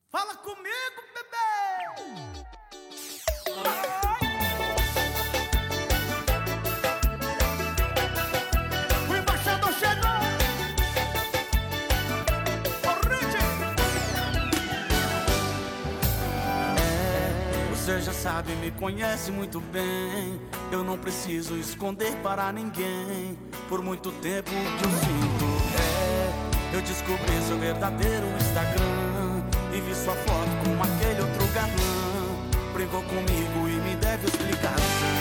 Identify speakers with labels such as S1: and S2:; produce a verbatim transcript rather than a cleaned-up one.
S1: Fala comigo, bebê! O embaixador chegou! É, você já sabe, me conhece muito bem. Eu não preciso esconder para ninguém. Por muito tempo que eu sinto, é, eu descobri seu verdadeiro Instagram e vi sua foto com aquele outro galã. Brigou comigo e me deve explicação.